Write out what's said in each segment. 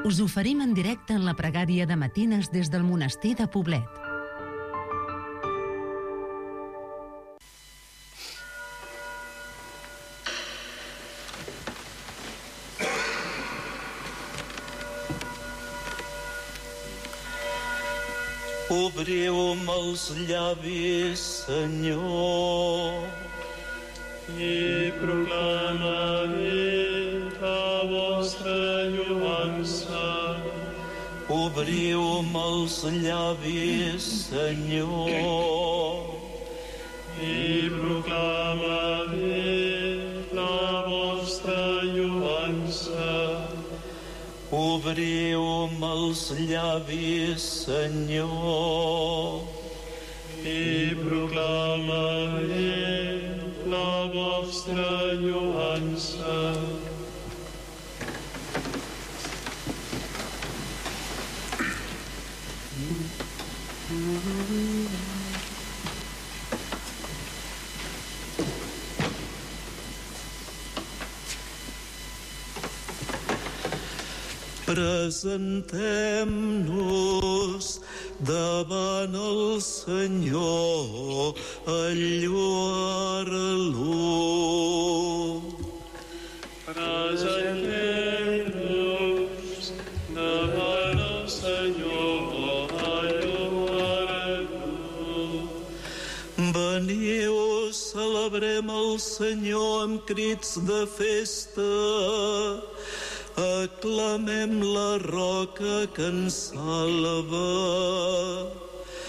Us oferim en directe en la pregària de matines des del monestir de Poblet. Obriu-me els llavis, Senyor, i proclamaré la vostra lloança. Obriu-me els llavis, Senyor, i proclamaré la vostra lloança. Obriu-me els llavis, Senyor, i proclamaré la vostra lloança. Presentem-nos davant el Senyor a lloar-lo. Presentem-nos davant el Senyor a lloar-lo. Veniu, celebrem el Senyor amb crits de festa. Aclamem la roca que ens salva.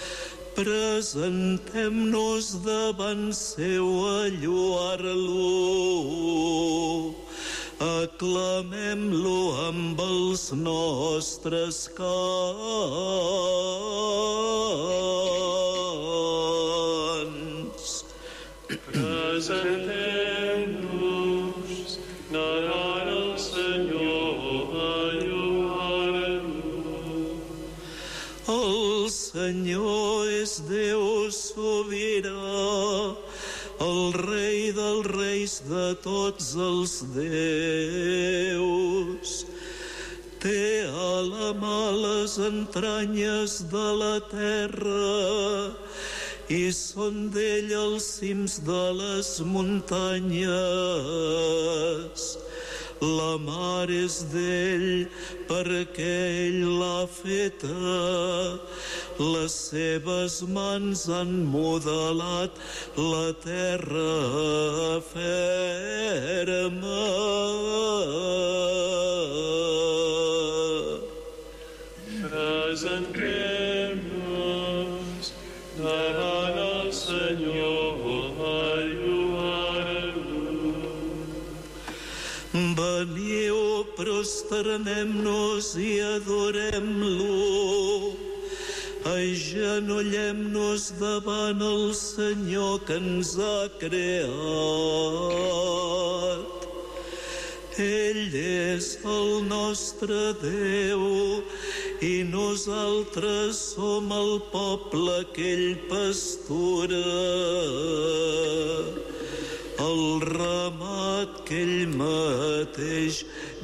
Presentem-nos davant seu a lloar-lo. Aclamem-lo amb els nostres cants. Presentem-nos davant el Senyor a lloar-lo. El Senyor és Déu sobirà, el Rei dels reis de tots els déus. Té a la mà les entranyes de la terra i són d'ell els cims de les muntanyes. La mar és d'ell perquè ell l'ha feta. Les seves mans han modelat la terra ferma. Presentem-nos davant el Senyor a lloar-lo. Veniu, prosternem-nos i adorem-lo. Agenollem-nos davant el Senyor que ens ha creat. Ell és el nostre Déu i nosaltres som el poble que ell pastura, el ramat que ell mateix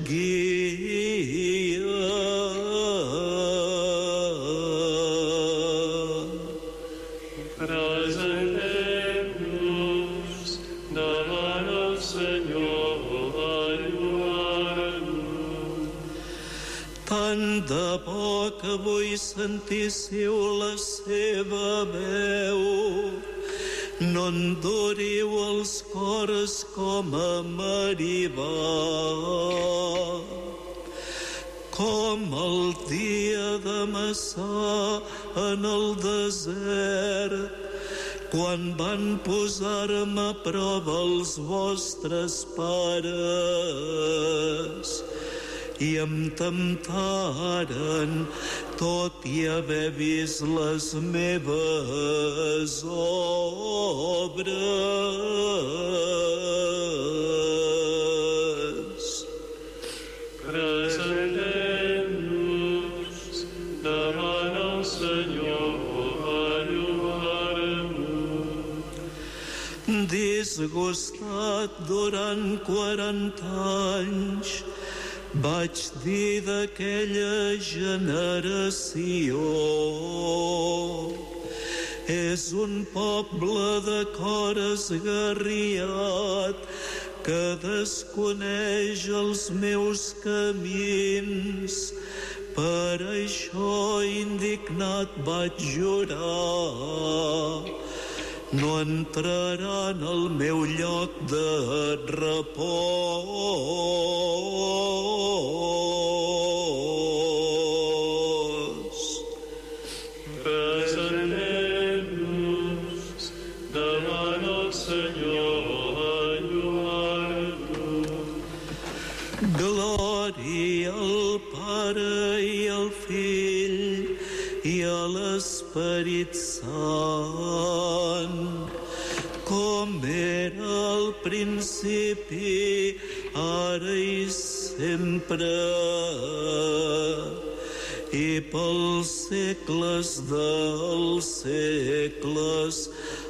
guia. Presentem-nos davant el Senyor a lloar-lo. Tant de bo que avui sentíssiu la seva veu, no enduriu els cors com a Meribà, com el dia de Massà en el desert, quan van posar-me a prova els vostres pares i em temptaren, tot i haver vist les meves obres. Presentem-nos davant el Senyor a lloar-lo. Disgustat durant 40 anys, Vaig dir d'aquella generació: és un poble de cor esgarriat que desconeix els meus camins. Per això indignat vaig jurar: no entraran al meu lloc de repòs. Presentem-nos davant el Senyor a lloar-lo. Glòria al Pare i al Fill i a l'Esperit Sant, com era al principi, ara i sempre, i pels segles dels segles.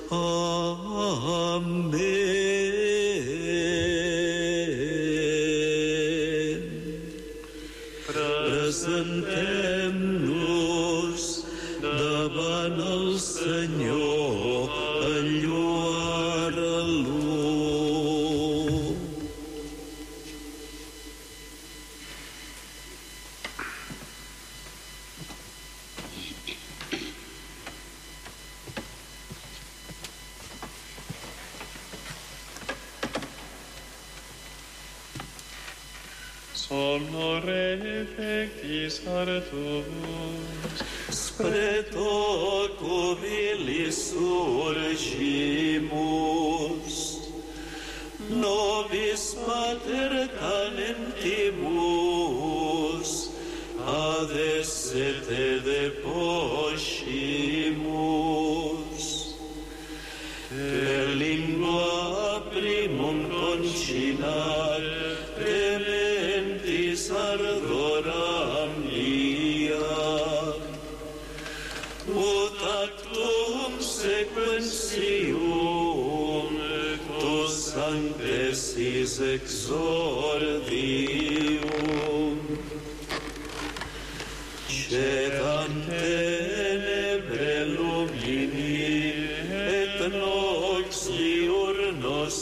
Amén. Presentem-nos davant el Senyor a lloar-lo. Somno refectis artus, Spre tocumili surgimus, nobis pater canentibus, adesete deposcimus. Per lingua primum concinare, tementis ardoram mia. Ut actum sequentium, tu sanctesis exordium. Cetam tenebre lumini, et nox diurnos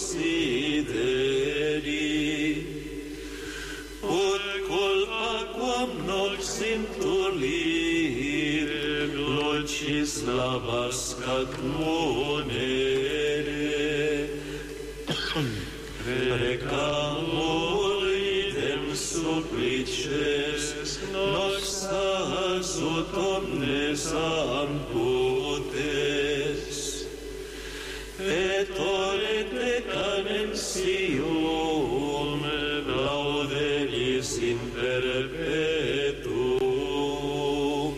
sideri. Ut culpa quam nox intulit, lucis lavascat munere. Precamur idem supplices, nox asut omnes amputes. Et ore decanentium lauderis in perpetuum.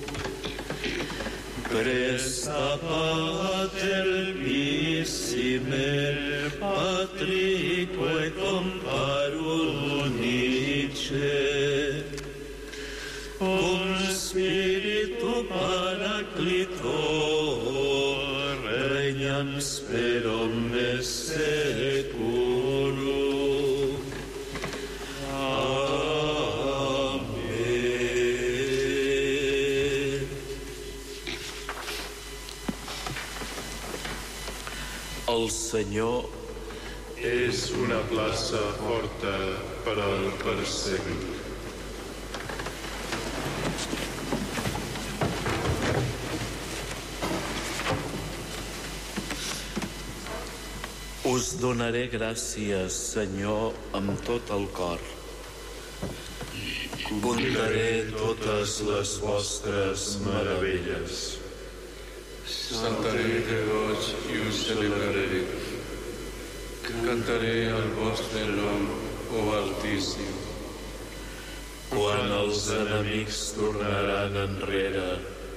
Presta Pater pissime, Patrique comparul unice, cum Spiritu Paraclitor, regnam per omnes seculum. Amén. El Senyor és una plaça forta per al perseguit. Us donaré gràcies, Senyor, amb tot el cor. Contaré totes les vostres meravelles. Saltaré de goig i us celebraré. Cantaré el vostre nom, o Altíssim. Quan els enemics tornaran enrere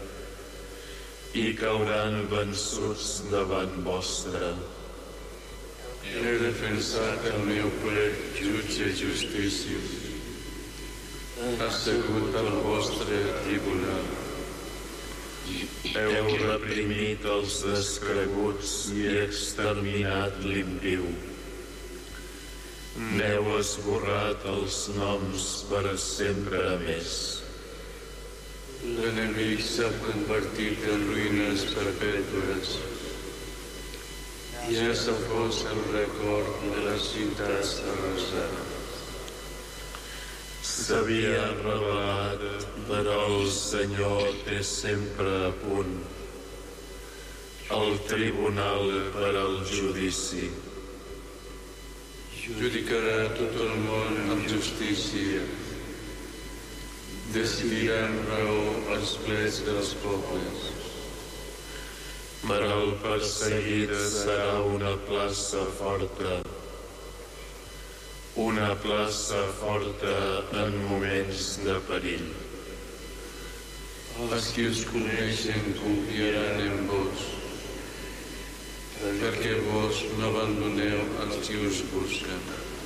i cauran vençuts davant vostre. He defensat el meu ple jutge i justícia. Assegut al vostre tribunal. Heu reprimit els descreguts i exterminat l'impiu. N'heu esborrat els noms per a sempre més. L'enemic s'ha convertit en ruïnes perpètues. Ja s'ha fos el record de les ciutats arrasades. S'havia revelat, però el Senyor té sempre a punt el tribunal per al judici. Judicarà tot el món amb justícia. Decidirà amb raó els plets dels pobles. Per al perseguit serà una plaça forta en moments de perill. Els qui us coneixen confiaran en vos, perquè vos no abandoneu els qui us busquen.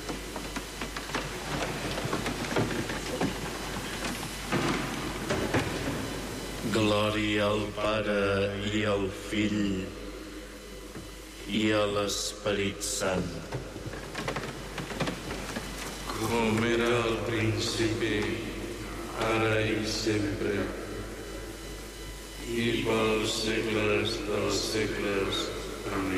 Glòria al Pare i al Fill i a l'Esperit Sant, com era al principi, ara i sempre, i pels segles dels segles. Amén.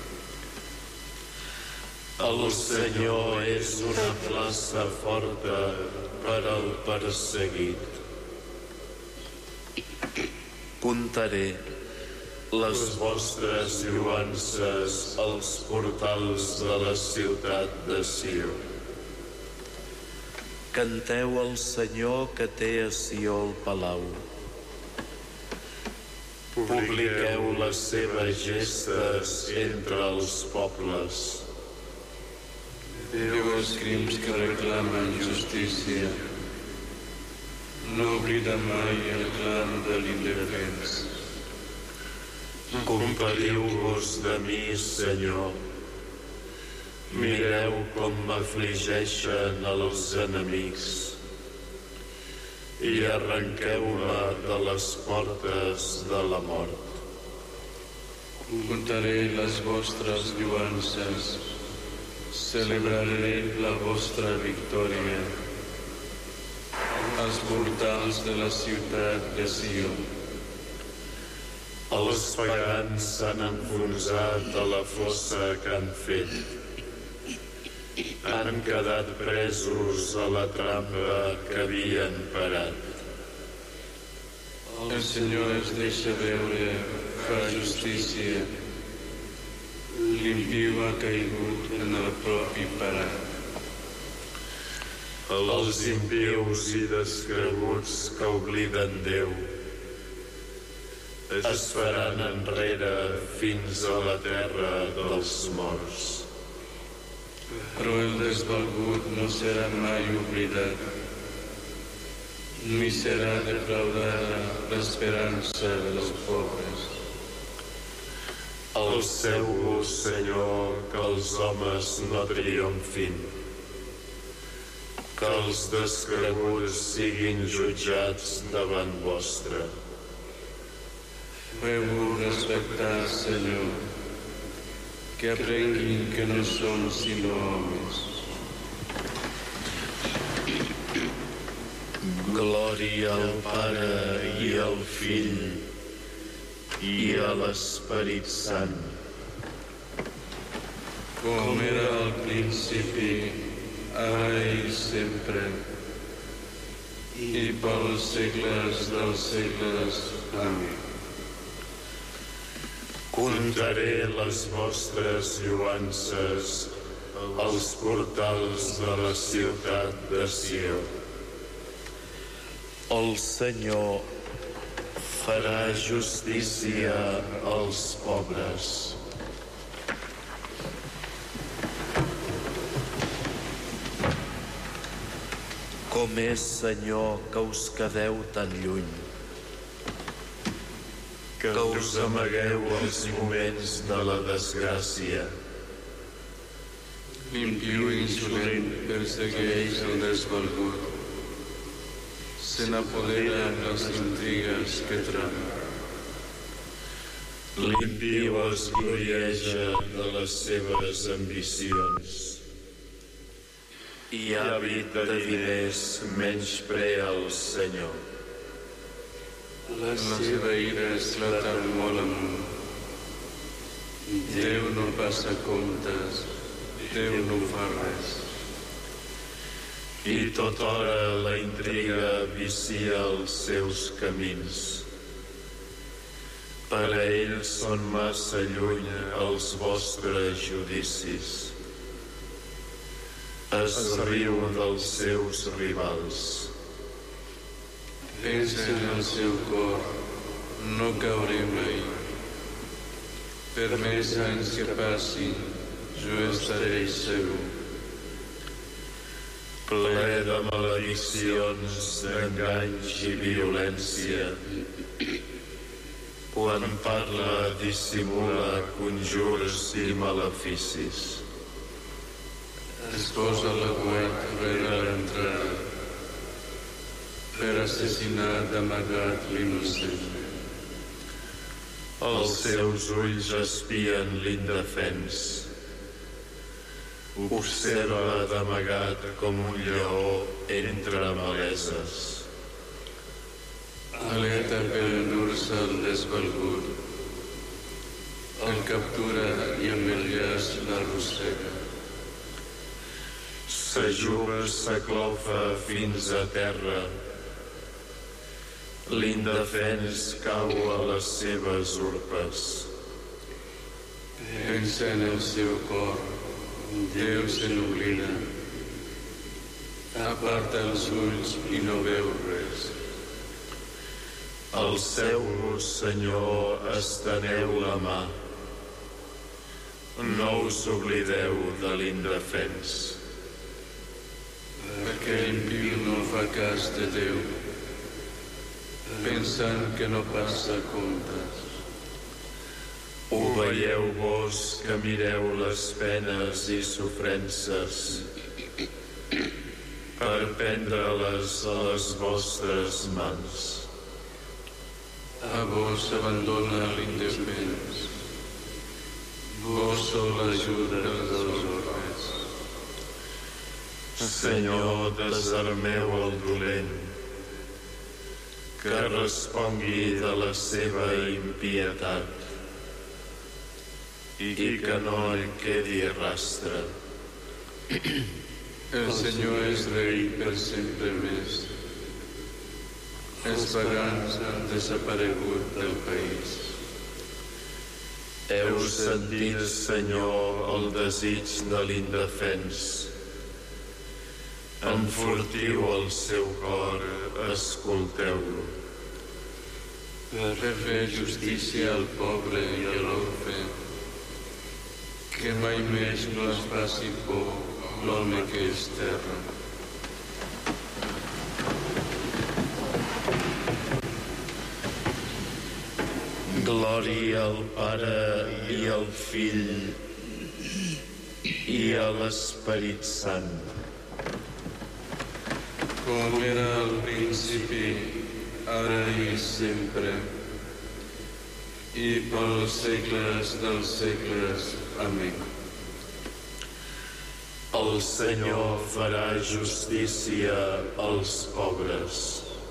El Senyor és una plaça forta per al perseguit. Contaré les vostres lloances als portals de la ciutat de Sió. Canteu al Senyor que té a Sió el palau. Publiqueu les seves gestes entre els pobles. Veieu els crims que reclamen justícia. No oblida mai el clam de l'indefens. Compadiu-vos de mi, Senyor. Mireu com m'afligeixen els enemics i arrenqueu-me de les portes de la mort. Contaré les vostres lloances, celebraré la vostra victòria als portals de la ciutat de Sió. Els pagans s'han enfonsat a la fossa que han fet. Han quedat presos a la trampa que havien parat. El Senyor es deixa veure, fa justícia. L'impíu ha caigut en el propi parat. Els impius i descreguts que obliden Déu es faran enrere fins a la terra dels morts. Però el desvalgut no serà mai oblidat, ni serà defraudada l'esperança dels pobres. Alceu-vos, Senyor, que els homes no triomfin, que els descreguts siguin jutjats davant vostre. Feu-ho respectar, Senyor, que aprenguin que no som sinó homes. Glòria al Pare i al Fill i a l'Esperit Sant, com era al principi, ara i sempre, i pels segles dels segles. Amén. Contaré les vostres lloances als portals de la ciutat de Sió. El Senyor farà justícia als pobres. Com és, Senyor, que us quedeu tan lluny, que us amagueu als moments de la desgràcia. L'impíu insolent persegueix el desvalgut, se n'apoderen les intrigues que trama. L'impíu es glorieja de les seves ambicions i hàbit de diners menysprea el Senyor. La seva ira esclata molt amunt. Déu no passa comptes, Déu no fa res. I tota hora la intriga vicia els seus camins. Per a ells són massa lluny els vostres judicis. Es riu dels seus rivals. Pensa en el seu cor, no cauré mai. Per més anys que passin, jo estaré segur. Ple de malediccions, d'enganys i violència. Quan parla, dissimula conjurs i maleficis. Es posa la guaita rere l'entrada per assassinar d'amagat l'innocent. Els seus ulls espien l'indefens. Observa d'amagat com un lleó entre maleses. Aleta per endur-se el desvalgut. El captura i amb el llaç l'arrossega. S'ajupa, s'aclofa fins a terra. L'indefens cau a les seves urpes. Pensa en el seu cor, Déu se n'oblida. Aparta els ulls i no veu res. Alceu-vos, Senyor, esteneu la mà. No us oblideu de l'indefens. Aquell impíu no fa cas de Déu, pensant que no passa comptes. Ho veieu vos que mireu les penes i sofrences per prendre-les a les vostres mans. A vos abandona l'indefens. Vos sou l'ajuda dels orfes. Senyor, desarmeu el dolent, que respongui de la seva impietat i que no en quedi rastre. El Senyor és rei per sempre més. Els pagans han desaparegut del país. Heu sentit, Senyor, el desig de l'indefens. Enfortiu el seu cor, escolteu-lo. Per fer justícia al pobre i a l'orfe, que mai més no es faci por l'home que és terra. Glòria al Pare i al Fill i a l'Esperit Sant. Com era al principi, ara i sempre, i pels segles dels segles. Amén. El Senyor farà justícia als pobres.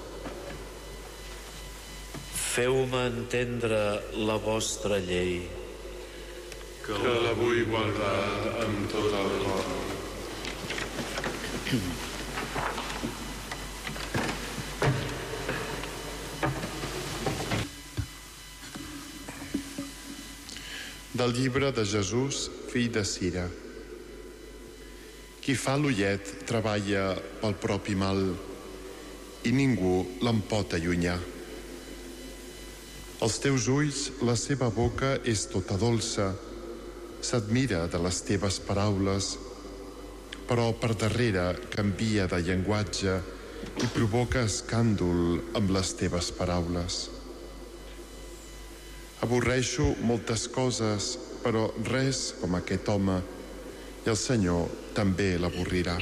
Feu-me entendre la vostra llei, Que la vull guardar amb tot el cor. Del llibre de Jesús, fill de Sira. Qui fa l'ullet treballa pel propi mal i ningú l'en pot allunyar. Els teus ulls, la seva boca és tota dolça, s'admira de les teves paraules, però per darrere canvia de llenguatge i provoca escàndol amb les teves paraules. Avorreixo moltes coses, però res com aquest home, i el Senyor també l'avorrirà.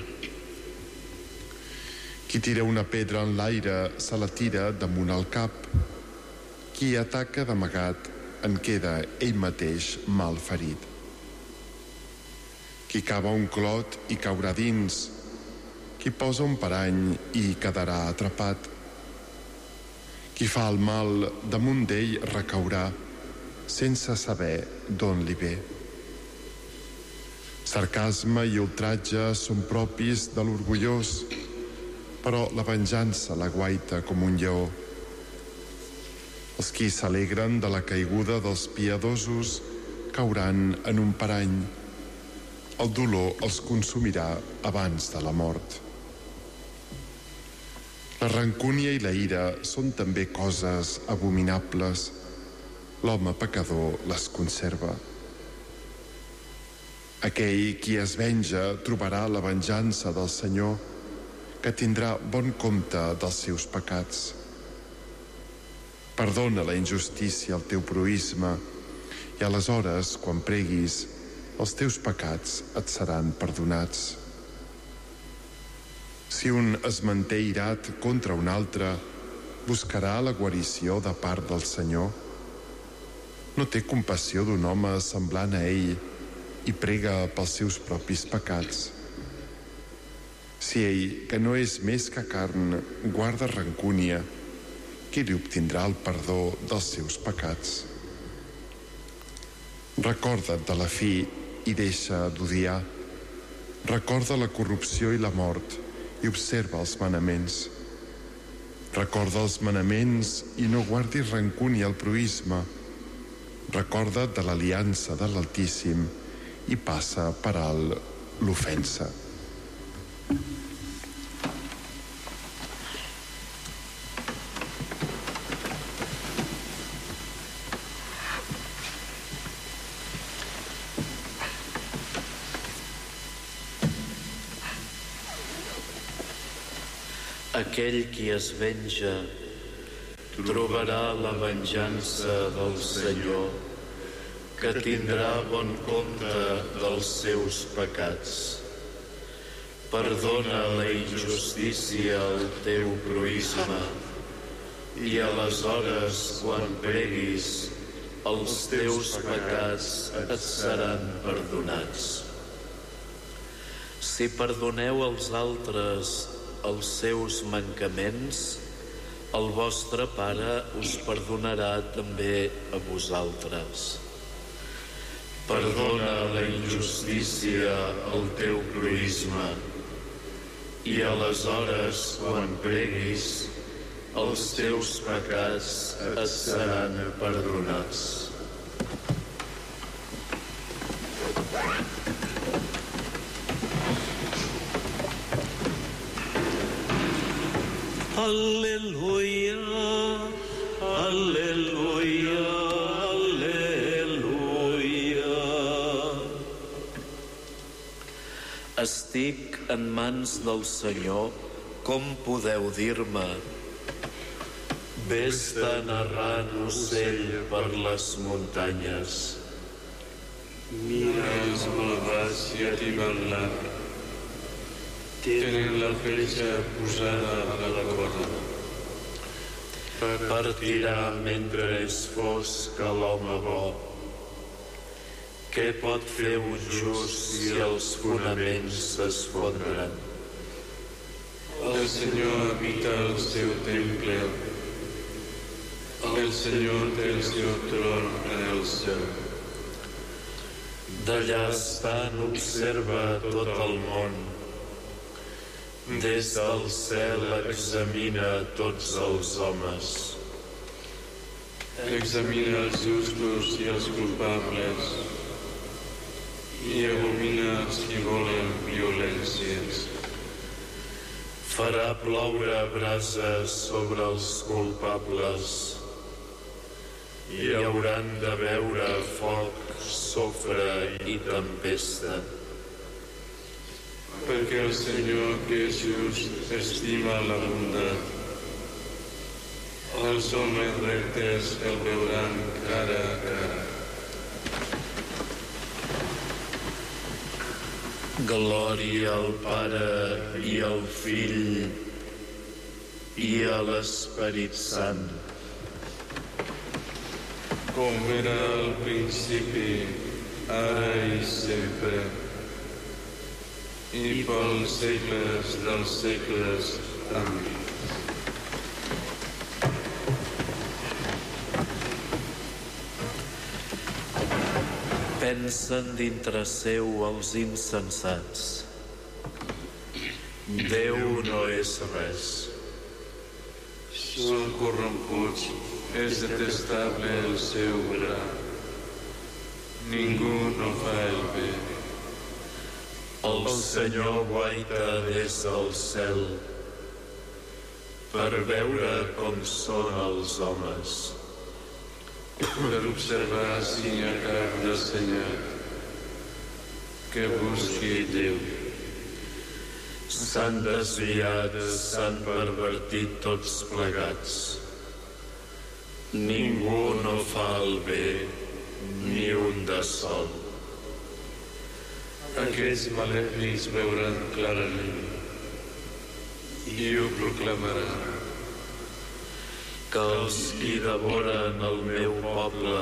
Qui tira una pedra en l'aire se la tira damunt el cap. Qui ataca d'amagat en queda ell mateix mal ferit. Qui cava un clot i caurà dins, Qui posa un parany hi quedarà atrapat. Qui fa el mal damunt d'ell recaurà sense saber d'on li ve. Sarcasme i ultratge són propis de l'orgullós, però la venjança l'aguaita com un lleó. Els qui s'alegren de la caiguda dels piadosos cauran en un parany. El dolor els consumirà abans de la mort. La rancúnia i la ira són també coses abominables. L'home pecador les conserva. Aquell qui es venja trobarà la venjança del Senyor, que tindrà bon compte dels seus pecats. Perdona la injustícia al teu proïsme, i aleshores, quan preguis, els teus pecats et seran perdonats. Si un es manté irat contra un altre, buscarà la guarició de part del Senyor. No té compassió d'un home semblant a ell i prega pels seus propis pecats. Si ell, que no és més que carn, guarda rancúnia, qui li obtindrà el perdó dels seus pecats? Recorda't de la fi i deixa d'odiar. Recorda la corrupció i la mort i observa els manaments. Recorda els manaments i no guardis rancúnia al proïsme. Recorda't de l'aliança de l'Altíssim i passa per alt l'ofensa. Aquell qui es venja trobarà la venjança del Senyor, que tindrà bon compte dels seus pecats. Perdona la injustícia al teu proïsme, i aleshores, quan preguis, els teus pecats et seran perdonats. Si perdoneu als altres els seus mancaments, el vostre Pare us perdonarà també a vosaltres. Perdona la injustícia al teu proïsme, i aleshores, quan preguis, els teus pecats et seran perdonats. Al·leluia, al·leluia, al·leluia. Estic en mans del Senyor, com podeu dir-me? Ves-te'n errant, ocell, per les muntanyes. Mira els malvats i atimen l'arc. Tenen la fletxa posada a la corda. Partirà mentre és fosc l'home bo. Què pot fer un just si els fonaments s'esfondren? El Senyor habita el seu temple. El Senyor té el seu tron en el cel. D'allà estant observa tot el món. Des del cel examina tots els homes. Examina els justos i els culpables i abomina els qui volen violències. Farà ploure brases sobre els culpables i hauran de beure foc, sofre i tempesta. Perquè el Senyor, que és just, estima la bondat. Els homes rectes el veuran cara a cara. Glòria al Pare i al Fill i a l'Esperit Sant. Com era al principi, ara i sempre, i pels segles dels segles. Amén. Pensen dintre seu els insensats. Déu no és res. Són corromputs, és detestable el seu gra. Ningú no fa el bé. El Senyor guaita des del cel per veure com són els homes, per observar si hi ha cap de senyal que busqui Déu. s'han desviat, s'han pervertit tots plegats. Ningú no fa el bé, ni un de sol. Aquests malèfics veuran clarament i ho proclamaran. Que els qui devoren el meu poble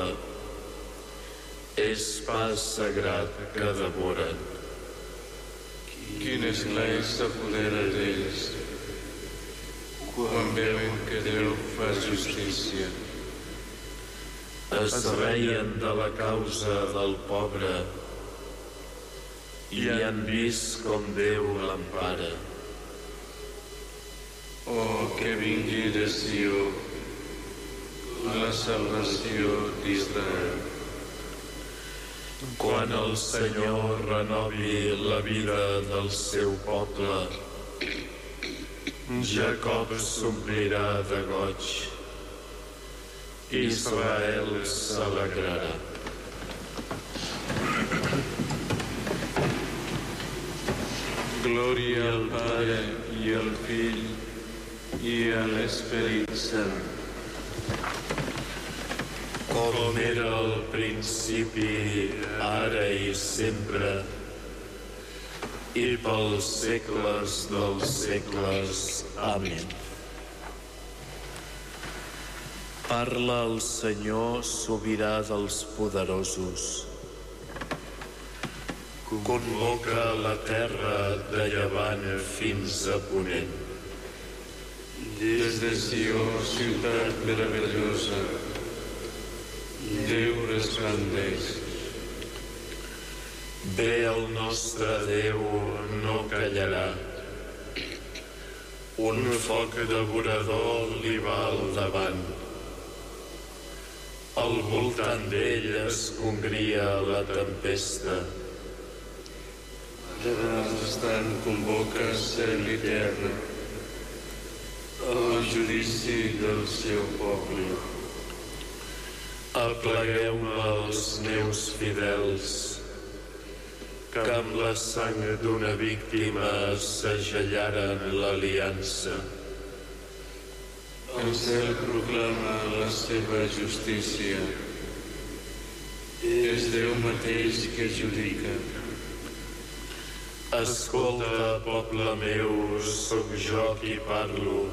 és pa sagrat que devoren. Quin esglai s'apodera d'ells quan veuen que Déu fa justícia. Es reien de la causa del pobre i han vist com Déu l'empara. Oh, que vingui de Sió la salvació d'Israel. Quan el Senyor renovi la vida del seu poble, Jacob s'omplirà de goig, Israel s'alegrarà. Glòria al Pare i al Fill i a l'Esperit Sant. Com era al principi, ara i sempre, i pels segles dels segles. Amén. Parla el Senyor, sobirà dels poderosos. Convoca la terra de llevant fins a ponent. Des de Sió, ciutat meravellosa, Déu resplandeix. Bé, el nostre Déu no callarà. Un foc devorador li va al davant. Al voltant d'ell es congria la tempesta. De tant convoca cel i terra al judici del seu poble. Aplegueu-me els meus fidels, que amb la sang d'una víctima segellaren l'aliança. El cel proclama la seva justícia. És Déu mateix que judica. Escolta, poble meu, sóc jo qui parlo.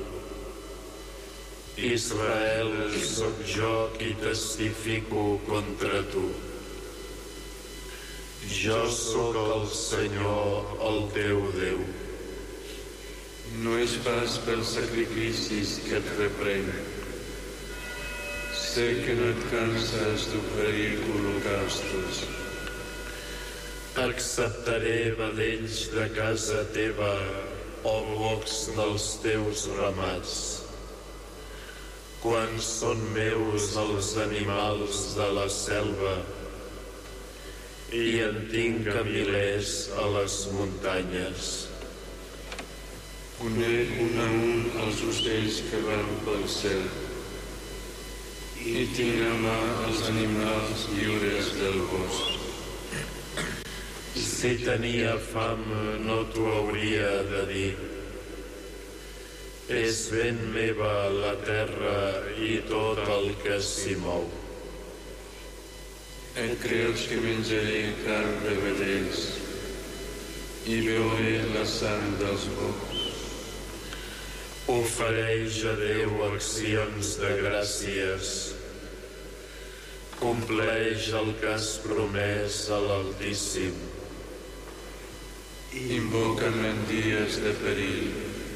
Israel, sóc jo qui testifico contra tu. Jo sóc el Senyor, el teu Déu. No és pas pels sacrificis que et reprenc. Sé que no et canses d'oferir holocaustos. Acceptaré vedells de casa teva o bocs dels teus ramats. Quan són meus els animals de la selva i en tinc a milers a les muntanyes. Conec un a un els ocells que van pel cel i tinc a mà els animals lliures del bosc. Si tenia fam no t'ho hauria de dir. És ben meva la terra i tot el que s'hi mou. Et creus que menjaré carn de vedells i beuré la sang dels bocs? Ofereix a Déu accions de gràcies. Compleix el que has promès a l'Altíssim. invoca'm en dies de perill.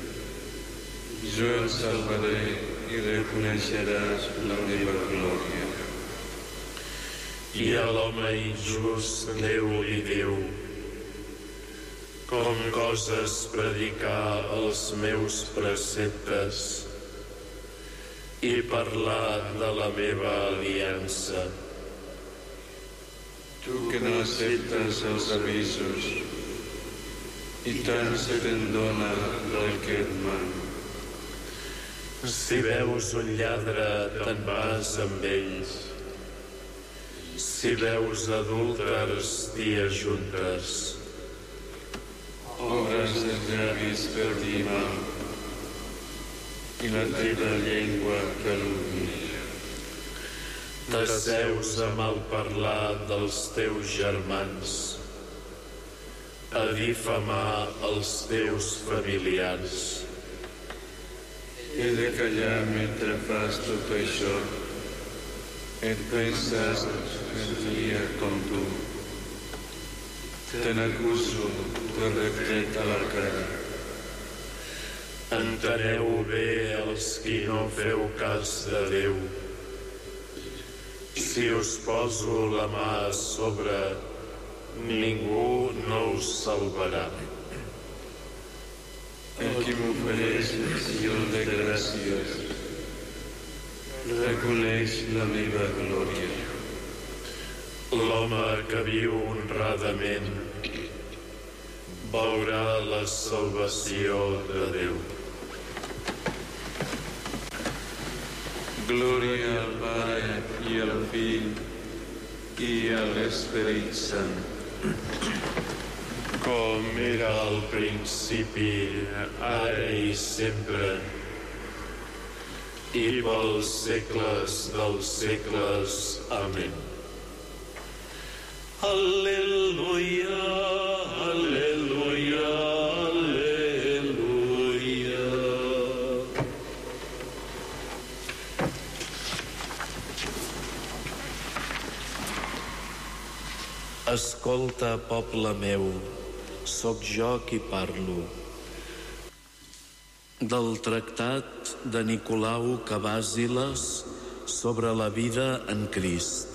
Jo et salvaré i reconeixeràs la meva glòria. I a l'home injust Déu li diu: com goses predicar els meus preceptes i parlar de la meva aliança. Tu que no acceptes els avisos i tant se te'n dona del que et mano. Si veus un lladre, te'n vas amb ells. Si veus adúlters, t'hi ajuntes. Obres dels llavis per dir mal i la teva llengua calumnia. T'asseus a malparlar dels teus germans, a difamar els teus familiars. He de callar mentre fas tot això. Et penses sentia com tu. Te n'acuso de retret a la cara. Enteneu bé els qui no feu cas de Déu. Si us poso la mà a sobre, ningú no us salvarà. El qui m'ofereix l'acció de gràcies reconeix la meva glòria. L'home que viu honradament veurà la salvació de Déu. Glòria al Pare i al Fill i a l'Esperit Sant. Com era al principi, ara i sempre, i pels segles dels segles. Amén. Al·leluia, al·leluia, al·leluia. Escolta, poble meu, sóc jo qui parlo. Del tractat de Nicolau Cavàsiles sobre la vida en Crist.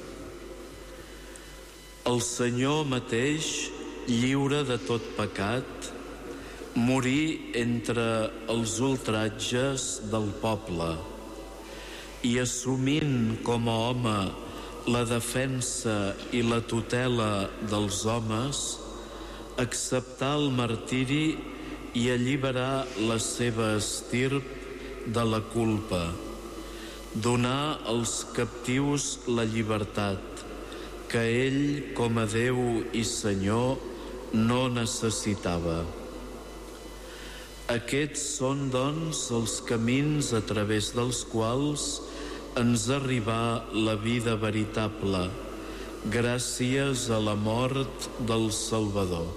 El Senyor mateix, lliure de tot pecat, morí entre els ultratges del poble i assumint com a home la defensa i la tutela dels homes, acceptar el martiri i alliberar la seva estirp de la culpa, donar als captius la llibertat que ell, com a Déu i Senyor, no necessitava. Aquests són, doncs, els camins a través dels quals ens arribà la vida veritable, gràcies a la mort del Salvador.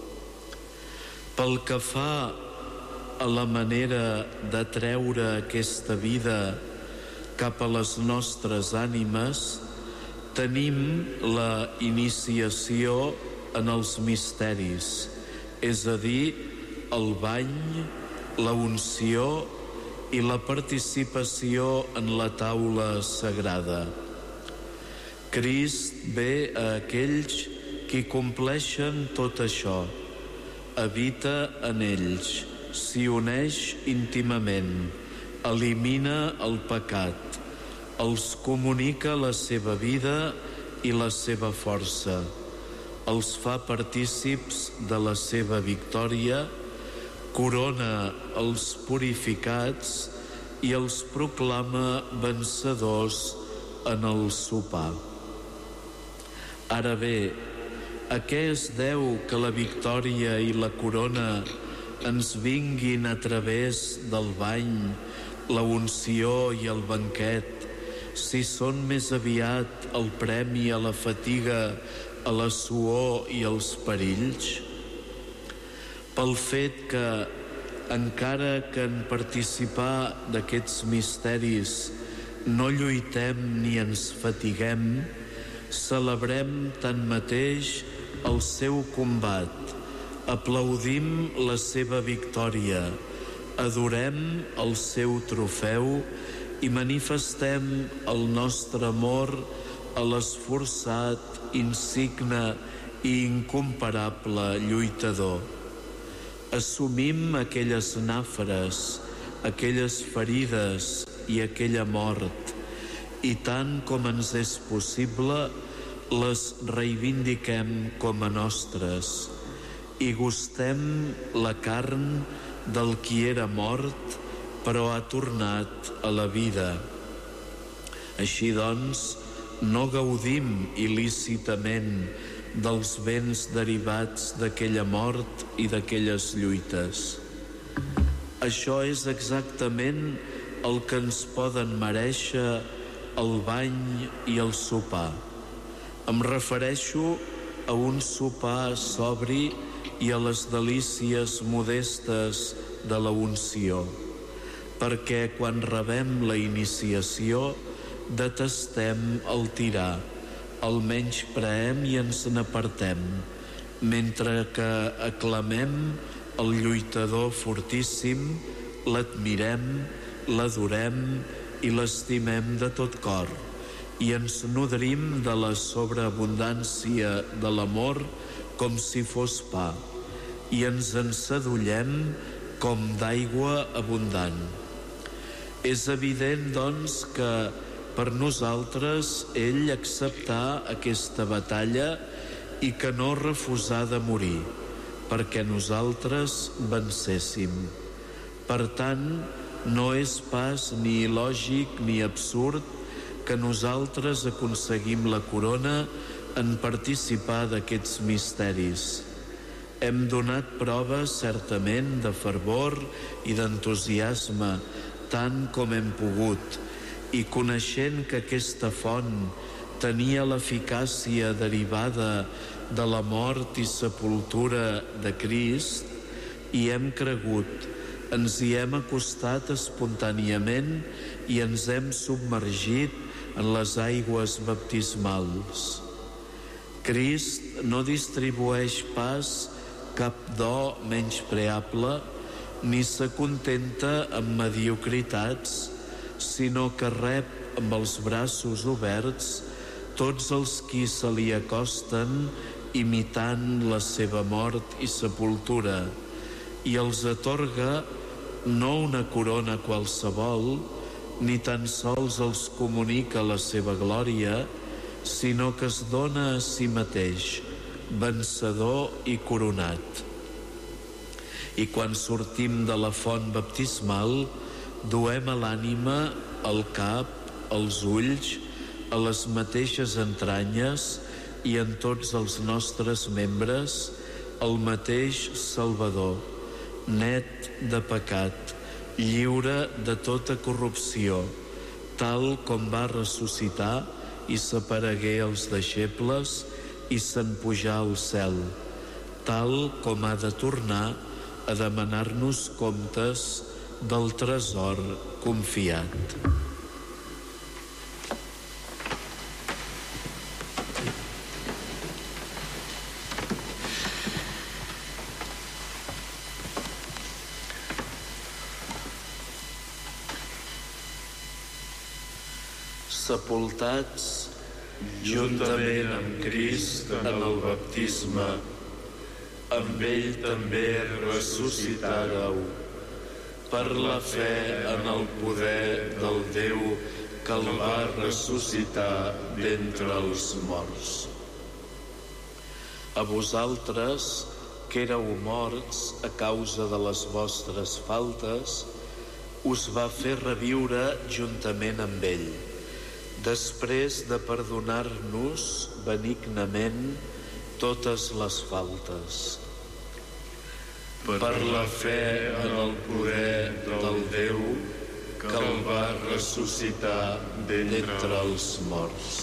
Pel que fa a la manera de treure aquesta vida cap a les nostres ànimes, tenim la iniciació en els misteris, és a dir, el bany, la unció i la participació en la taula sagrada. Crist ve a aquells qui compleixen tot això, habita en ells, s'hi uneix íntimament, elimina el pecat, els comunica la seva vida i la seva força, els fa partícips de la seva victòria, corona els purificats i els proclama vencedors en el sopar. Ara bé, a què es deu que la victòria i la corona ens vinguin a través del bany, la unció i el banquet, si són més aviat el premi a la fatiga, a la suor i als perills? Pel fet que, encara que en participar d'aquests misteris no lluitem ni ens fatiguem, celebrem tanmateix el seu combat, Aplaudim la seva victòria, adorem el seu trofeu i manifestem el nostre amor a l'esforçat, insigne i incomparable lluitador. Assumim aquelles nàferes, aquelles ferides i aquella mort, i tant com ens és possible, les reivindiquem com a nostres i gustem la carn del qui era mort però ha tornat a la vida. Així doncs, no gaudim il·lícitament dels béns derivats d'aquella mort i d'aquelles lluites. Això és exactament el que ens poden merèixer el bany i el sopar. Em refereixo a un sopar sobri i a les delícies modestes de la unció, perquè quan rebem la iniciació detestem el tirà, el menyspreem i ens n'apartem, mentre que aclamem el lluitador fortíssim, l'admirem, l'adorem i l'estimem de tot cor, i ens nodrim de la sobreabundància de l'amor com si fos pa, i ens ensadollem com d'aigua abundant. És evident, doncs, que per nosaltres ell acceptà aquesta batalla i que no refusà de morir, perquè nosaltres vencéssim. Per tant, no és pas ni il·lògic ni absurd que nosaltres aconseguim la corona en participar d'aquests misteris. Hem donat proves, certament, de fervor i d'entusiasme, tant com hem pogut, i coneixent que aquesta font tenia l'eficàcia derivada de la mort i sepultura de Crist, hi hem cregut, ens hi hem acostat espontàniament i ens hem submergit en les aigües baptismals. Crist no distribueix pas cap do menyspreable ni s'acontenta amb mediocritats, sinó que rep amb els braços oberts tots els qui se li acosten imitant la seva mort i sepultura, i els atorga no una corona qualsevol, ni tan sols els comunica la seva glòria, sinó que es dona a si mateix, vencedor i coronat. I quan sortim de la font baptismal, duem a l'ànima, al cap, als ulls, a les mateixes entranyes i en tots els nostres membres el mateix Salvador, net de pecat, lliure de tota corrupció, tal com va ressuscitar i s'aparegué als deixebles i se'n pujà al cel, tal com ha de tornar a demanar-nos comptes del tresor confiat. Sepultats juntament amb Crist en el baptisme, amb ell també ressuscitàreu, per la fe en el poder del Déu que el va ressuscitar d'entre els morts. A vosaltres, que éreu morts a causa de les vostres faltes, us va fer reviure juntament amb ell, després de perdonar-nos benignament totes les faltes. Per la fe en el poder del Déu que el va ressuscitar d'entre els morts.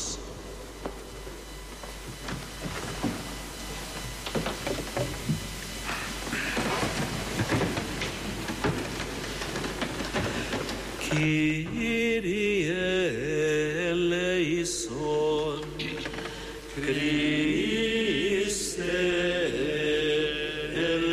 Kyrie eleison, Christe eleison.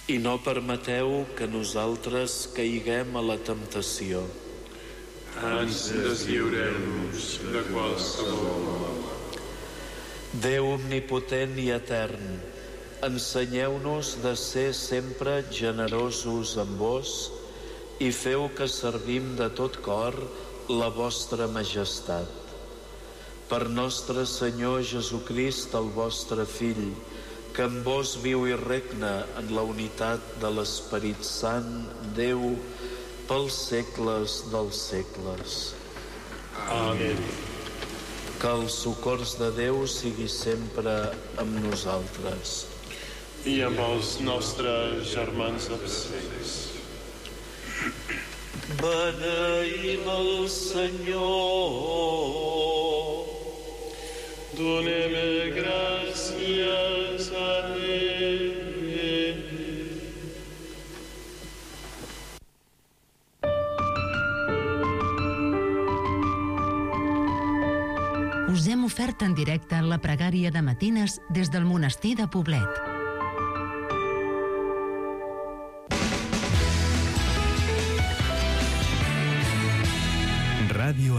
I no permeteu que nosaltres caiguem a la temptació. Ans deslliureu-nos de qualsevol mal. Déu omnipotent i etern, ensenyeu-nos de ser sempre generosos amb vos i feu que servim de tot cor la vostra majestat. Per nostre Senyor Jesucrist, el vostre Fill, que amb vos viu i regna en la unitat de l'Esperit Sant, Déu, pels segles dels segles. Amén. Que el socors de Déu sigui sempre amb nosaltres. I amb els nostres germans absents. Beneïm el Senyor. Donem gràcies a Déu. Us hem ofert en directe la pregària de matines des del monestir de Poblet. Ràdio